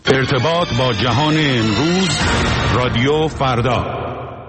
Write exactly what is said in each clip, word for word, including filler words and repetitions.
ارتباط با جهان امروز، رادیو فردا.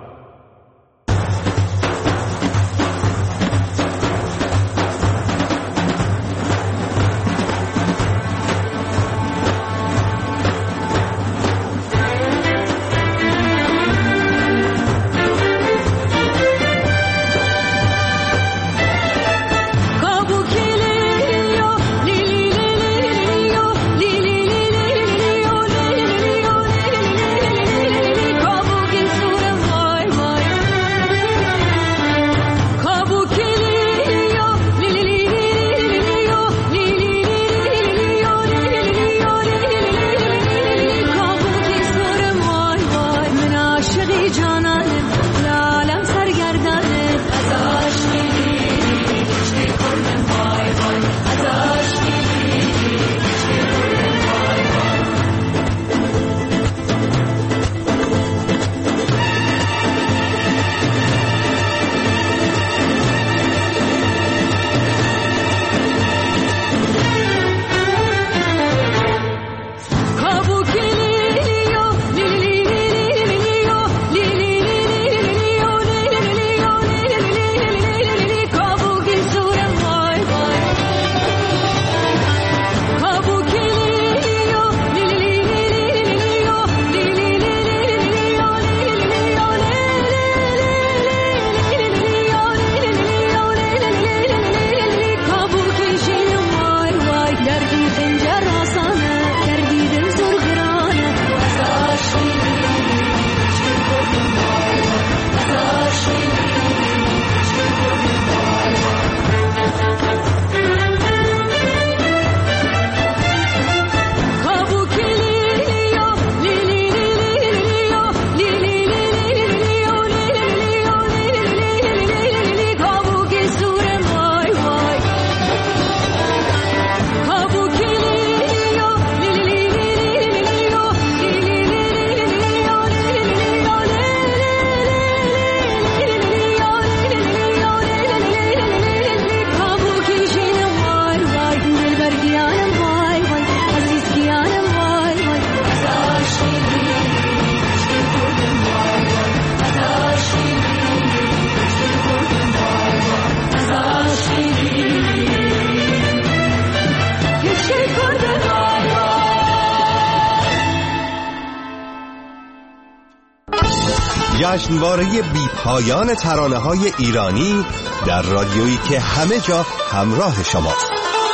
جشنواره بی پایان ترانه‌های ایرانی در رادیویی که همه جا همراه شماست.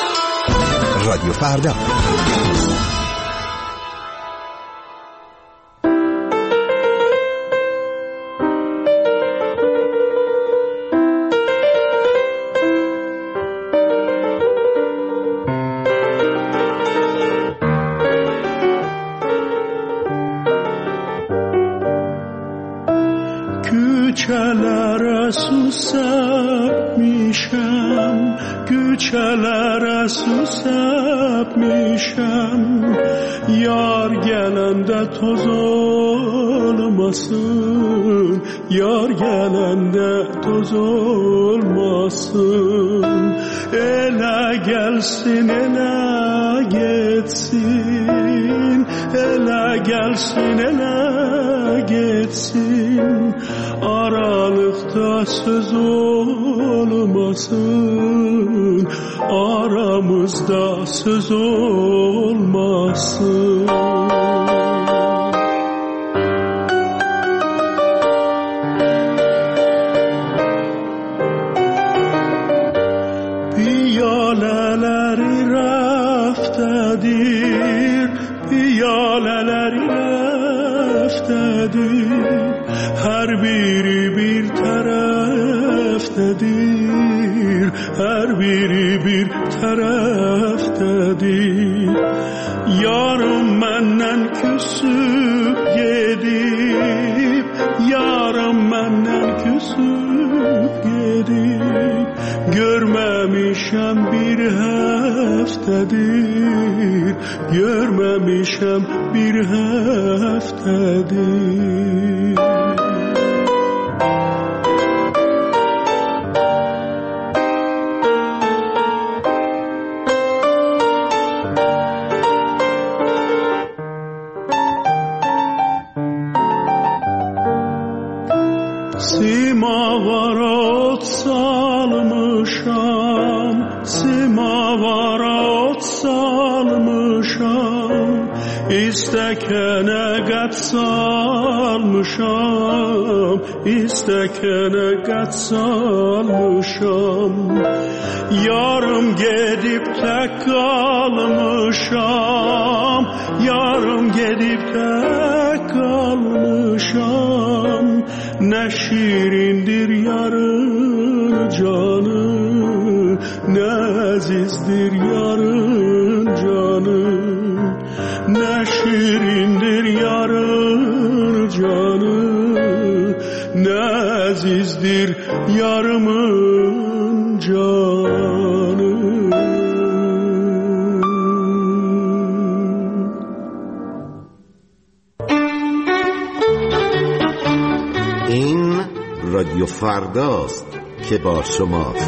رادیو فردا. Güçeler susap mişem, güçeler susap mişem. Yar gelende toz olmasın, yar gelende toz olmasın. Ele gelsin, ele geçsin, ele gelsin, ele geçsin. Aralıkta söz olmasın, aramızda söz olmasın. Piyaleleri raftedir, piyaleleri raftedir. Her biri bir taraftadır, her biri bir taraftadır. Yarım menden küsüp gidip, yarım menden küsüp gidip. Görmemişem bir haftadır, görmemişem bir haftadır. Simavara ot salmışam, simavara ot salmışam, İstekene qət salmışam, İstekene qət salmışam. Yarım gedib tək qalmışam, yarım gedib tək qalmışam. Nə şirindir yarın canı, nə əzizdir yarın canı. Nə şirindir yarın canı, nə əzizdir yarımın canı. این رادیو فرداست که با شماست.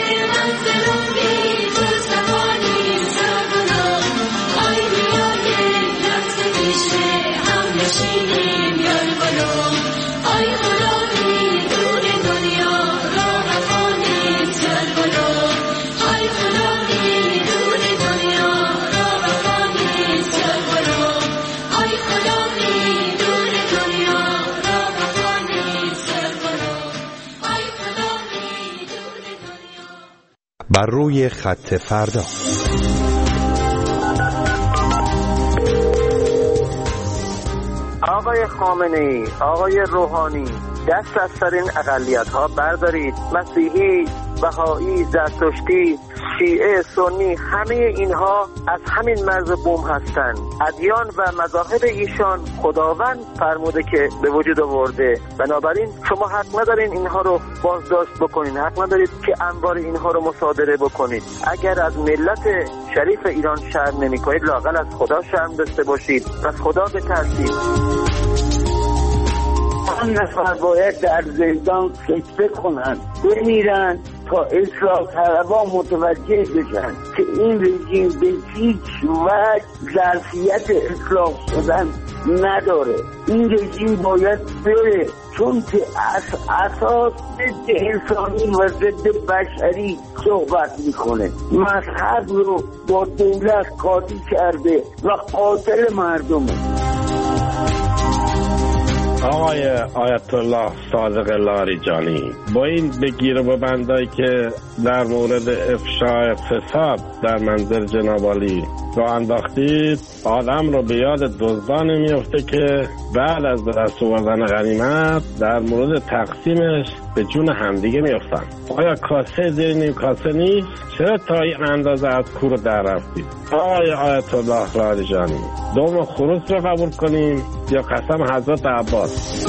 بر روی خط فردا. آقای خامنه‌ای، آقای روحانی، دست از سر این اقلیت‌ها بردارید. مسیحی، بهایی، زرتشتی، شیعه، سنی، همه اینها از همین مرز بوم هستند. ادیان و مذاهب ایشان خداوند فرموده که به وجود آورده. بنابراین شما حق ندارین اینها رو بازداشت بکنین، حق ندارید که انبار اینها رو مصادره بکنید. اگر از ملت شریف ایران شرم نمی‌کنید، لااقل از خدا شرم داشته باشید. از خدا بترسید. آن نفر باید در زندان سکته کنند، بمیرن تا اصلاح طلبان متوجه بشن که این رژیم به هیچ وجه ظرفیت اصلاح شدن نداره. این رژیم باید بره، چون که از اساس ضد انسانی و ضد بشری صحبت میکنه. مذهب رو با دولت قاطی کرده و قاتل مردمه. آقای آیت الله صادق لاریجانی، با این بگیر و ببندایی که در مورد افشای فساد در منظر جناب عالی را انداختید، آدم رو به یاد دزدان میفته که بعد از به دست آوردن غنیمت در مورد تقسیمش به جون همدیگه میفتن. آیا کاسه زیر نیم کاسه نیست؟ چرا تا این اندازه از کور در رفتید؟ آقای آیت الله لاریجانی، دوم خروس رو قبول کنیم یا قسم حضرت عباس؟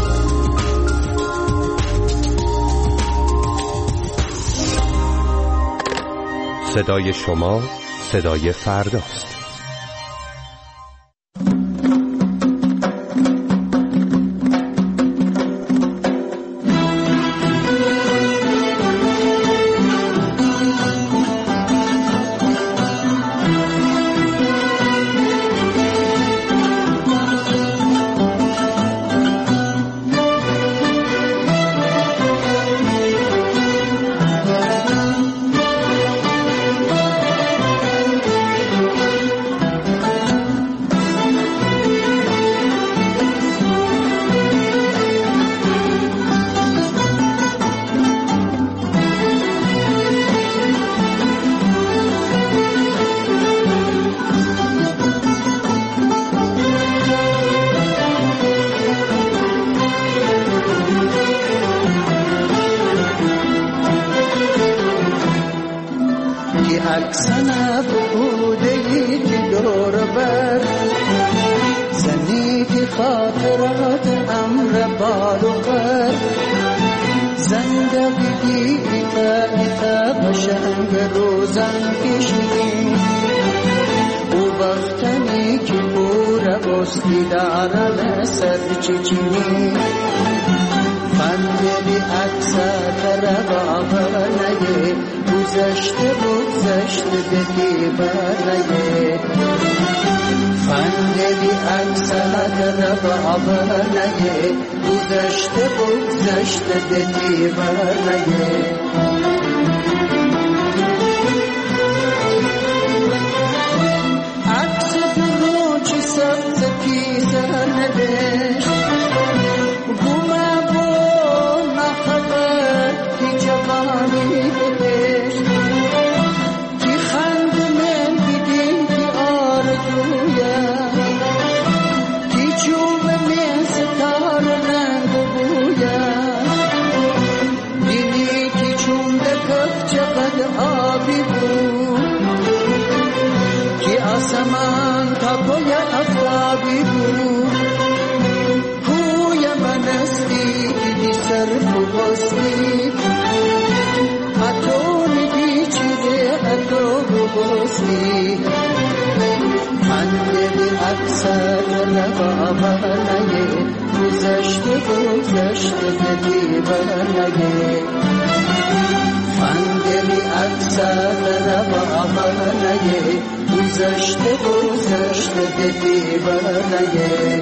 صدای شما صدای فرداست. اکسنه بوده که دور بر زنی که خاطرات امر بال و قر زندگی ایتا ایتا بشنگ روزن کشیدی او بختنی که پور بستی دارن سر چچینی فندی اکسا ربا نگه گذشته بگذشته دلی برنگه فندی اکسا ربا نگه گذشته بگذشته دلی برنگه عکس تو چی سبز کیسه نده آسمان تا پای افرابی بود کوی من استی دیدی سر بگستی اتو نگیچیده اتو بگستی خنده بی اکثر نبا برنگه گذشته گذشته بدی برنگه خنده بی اکثر سر باغنه گذشته گذشته به دیوانه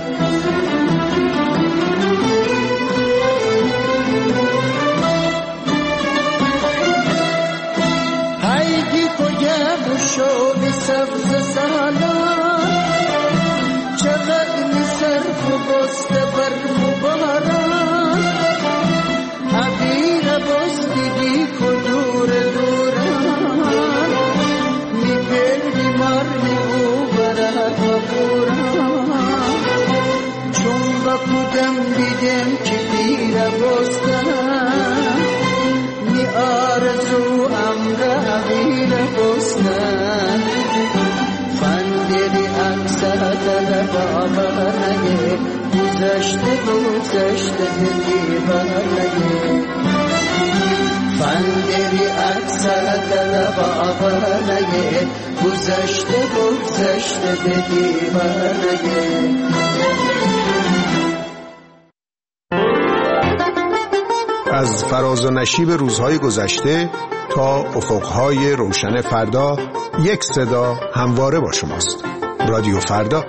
هایگی پویا بشو بی سبز سالان چقدر می صرف و بسته بر مباران عبیر بستگی کدور دوران می گردی مرمی او برد و قرآن چون با کدم دیدم که دیر بستن می آرزو امر عبیر بستن فندری اکثر در باورنگه گذشته گذشته دیوانگه فندری اکثر در باورنگه گذشته گذشته دیوانگه از فراز و نشیب روزهای گذشته تا افقهای روشن فردا یک صدا همواره با شماست. رادیو فردا.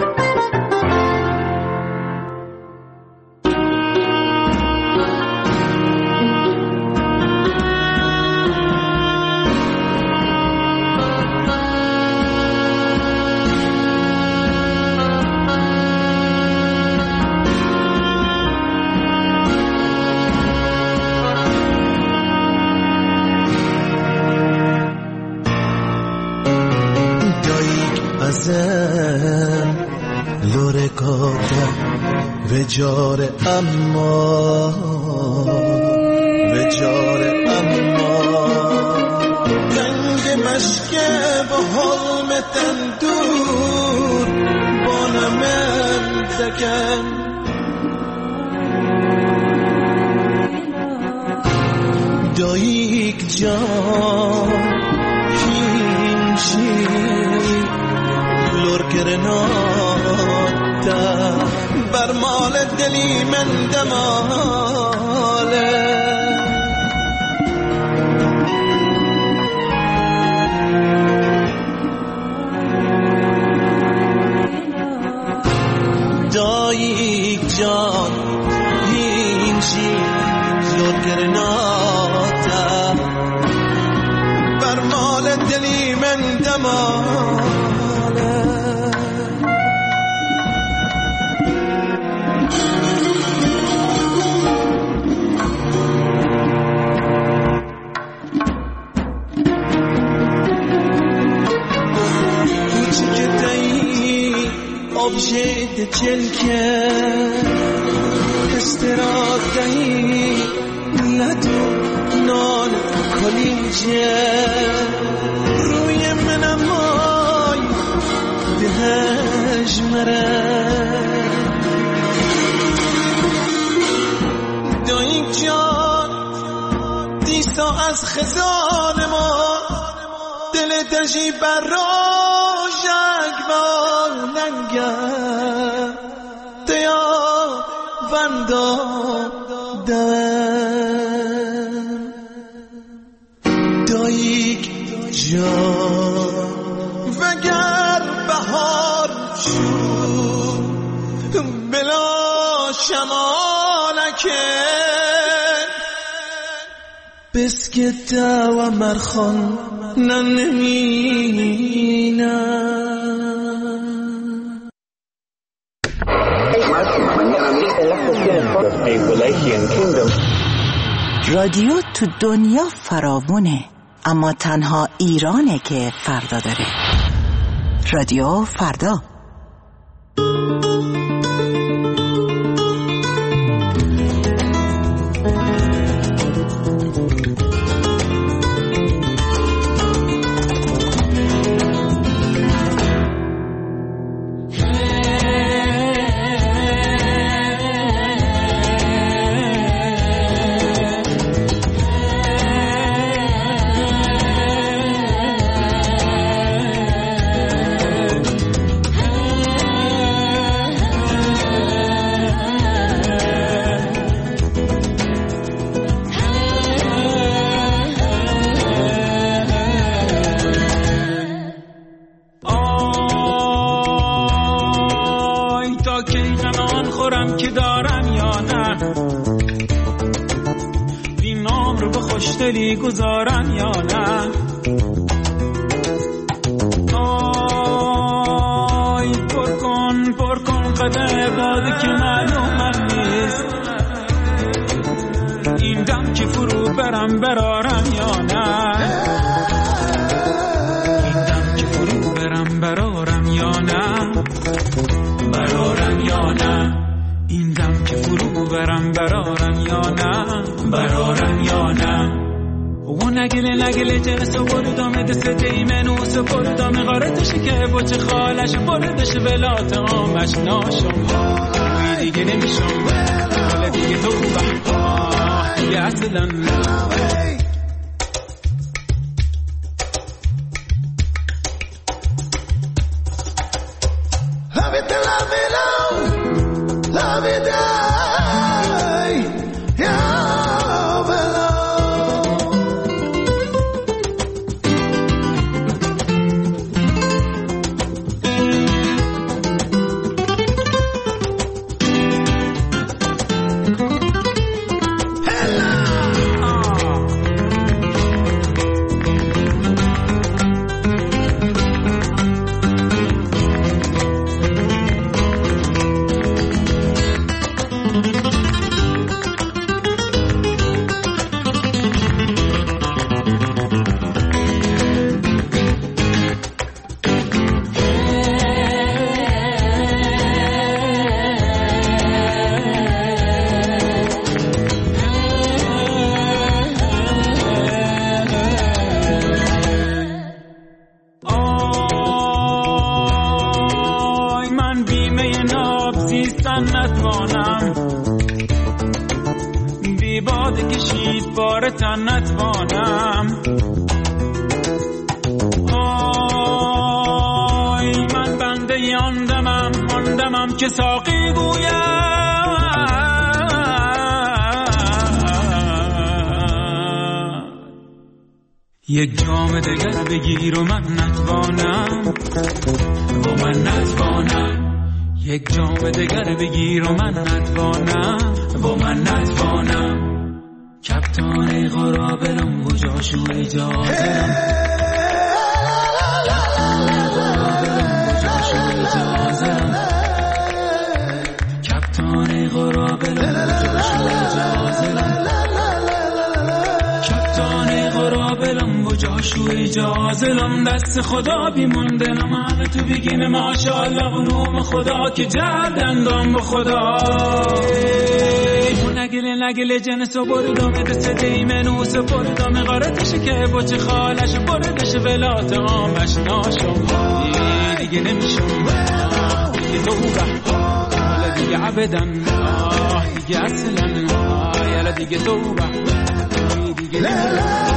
وجار اما وجار اما رنگ مشکه با حلم تندور بانمن تکن دایک جان کینشی لور کرناتا بر مال دلی من دماله دایک جان اینجی زور کرناتا بر مال دلی من دماله objet چلکه استرادهی ندو نان کلیجه روی منم مای دهش مره دایک جان دیسا از خزان ما دل دژی بر روشک با ننگه دیا وندا دم دایک جان وگر بهار شد بلا شمالکه بسکتا و مرخان ننمینه رادیو تو دنیا فراوونه، اما تنها ایرانه که فردا داره. رادیو فردا. Hey عاقلی گذارن یا نه. آی پر کن پر کن قدر بادی که معلومم نیست، این دم که فرو برم برارم یا نه، این دم که فرو برم برارم یا نه، برارم یا نه، این دم که فرو برم برارم یا نه، برارم یا نه. و نگله نگله جلسه بردم دست دیمنو سپردم غارتش که بچه خالش بردش ولات آمش ناشم وی دیگه نمیشم ولی دیگه تو بحبا دیگه اصلا Love it, love it, love, love it, die, yeah, below. که ساقی گویم یک جام دگر بگیر و من نتوانم و من نتوانم یک جام دگر بگیر و من نتوانم و من نتوانم کپتان غرابلم و جاشو اجازه کپتان غرابلم جاشو اجازه کپتان غرابلم و جاشو اجازه لم دست خدا بیموندنم همه تو بگیم ماشاءالله و نوم خدا که جردندم با خدا نگله نگله جنسو بردم دست دیمنو سپردم غارتش که بچه خالش بردش ولات آمش ناشم دیگه نمیشم دیگه تو بحبا حالا دیگه عبدن دیگه اصلا حالا دیگه تو بحبا دیگه نمیشم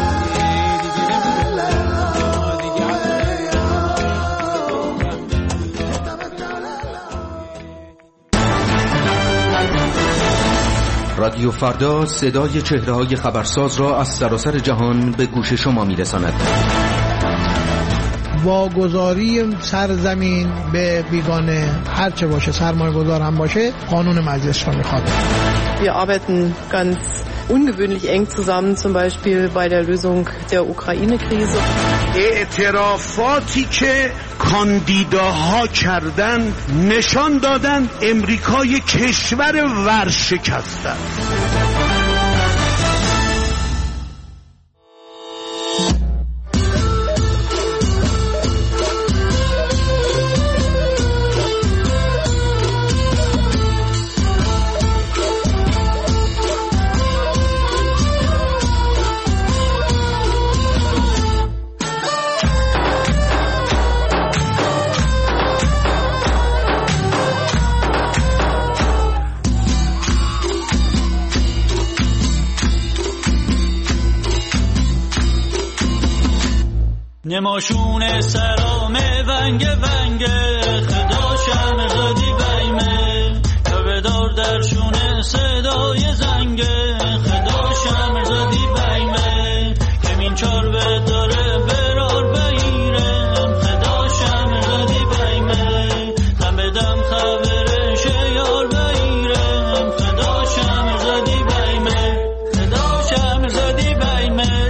رادیو فردا صدای چهره‌های خبرساز را از سراسر جهان به گوش شما می‌رساند. واگذاری سرزمین به بیگانه هرچه باشه سرمایه‌گذار هم باشه قانون مجلس رو می‌خواد. Wir arbeiten ganz ungewöhnlich eng zusammen, zum Beispiel bei der Lösung der Ukraine-Krise. اعترافاتی که کاندیداها کردن نشان دادن امریکای کشور ورشکسته. نماشون سرام ونگ ونگ خدا شم غدی بیمه تا بدار درشون صدای زنگ خدا شم غدی بیمه کمین چار به داره برار بیرم خدا شم غدی بیمه هم بدم خبرش یار بیرم خدا شم غدی بیمه خدا شم غدی بیمه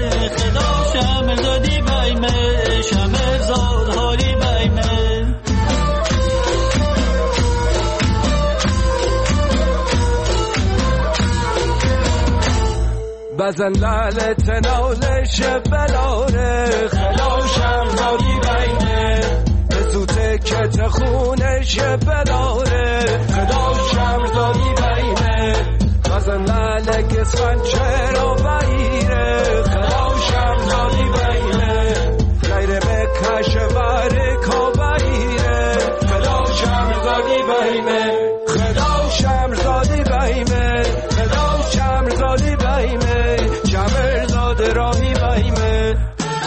بیمه شمر زاد حالی بیمه بزن لالت نالش بلاره خلاشم زادی بیمه بزوته کت خونش بلاره خلاشم زادی بیمه بزن لالک اسفنچه را بیره خلاشم زادی بیمه غیر بکش بر کابیره خلاشم زادی بیمه خلاشم زادی بیمه خلاشم زادی بیمه شمر زاد راهی بیمه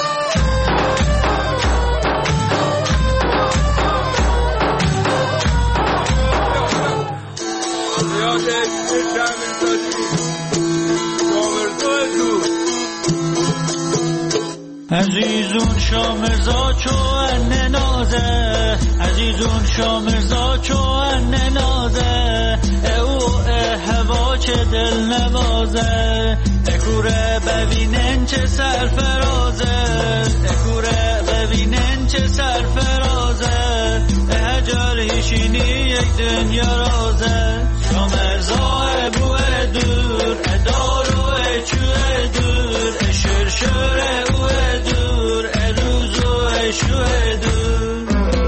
عزیزون شامرزا چو ان نازه عزیزون شامرزا چو ان نازه او هوا چه دل نوازه اکوره ببینن چه سرفرازه اکوره ببینن چه سرفرازه هجر هیشینی یک دنیا رازه شامرزا بوه دور ادارو چوه دور اشرشره اوه دور اروزو اشوه دور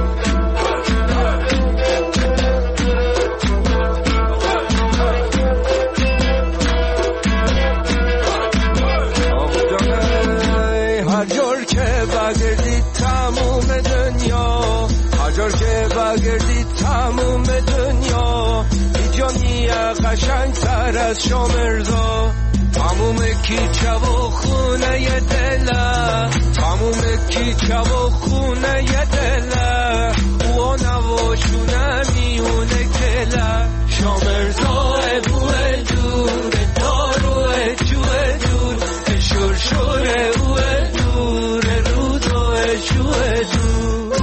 هر جور که بگردید تموم دنیا هر جور که بگردید تموم دنیا ایجانی قشنگ تر از شامرزا تموم کیچه و خونه ی دله تموم کیچه و خونه ی دله او نواشونه میونه کله شامرزا بوه دور داروه جوه دور شرشوره اوه دور روزوه شوه دور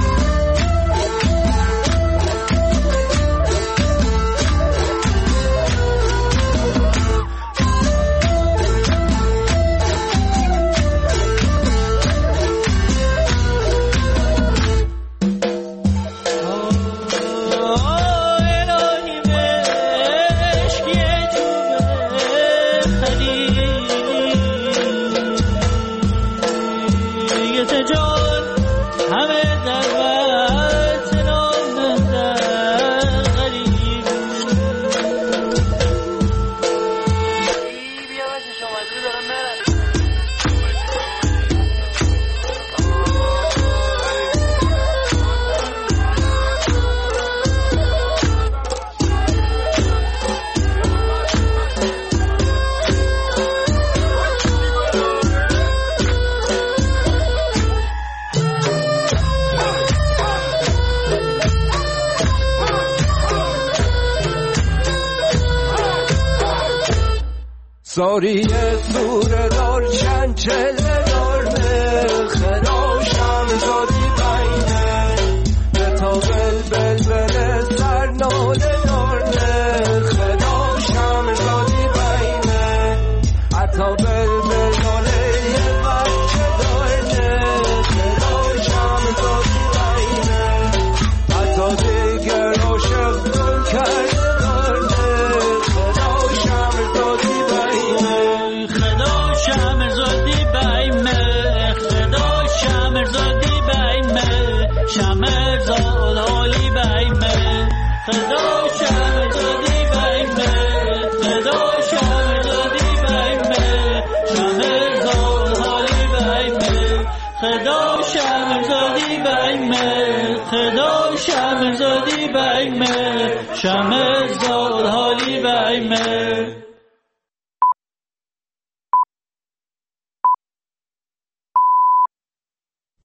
ساری سور دار چند چله دارنه خراشم زادی بینه به تا بل بل بل سر ناله دارنه خراشم زادی بینه حتی بل بل ناله یه بچه دارنه خراشم زادی بینه حتی دیگر عاشق گل کرده دارنه خراشم زادی شمر زاد حالی بیمه خدا شمر زادی بیمه خدا شمر زادی بیمه شمر زاد حالی بیمه خدا شمر زادی بیمه خدا شمر زادی بیمه شمر زاد حالی بیمه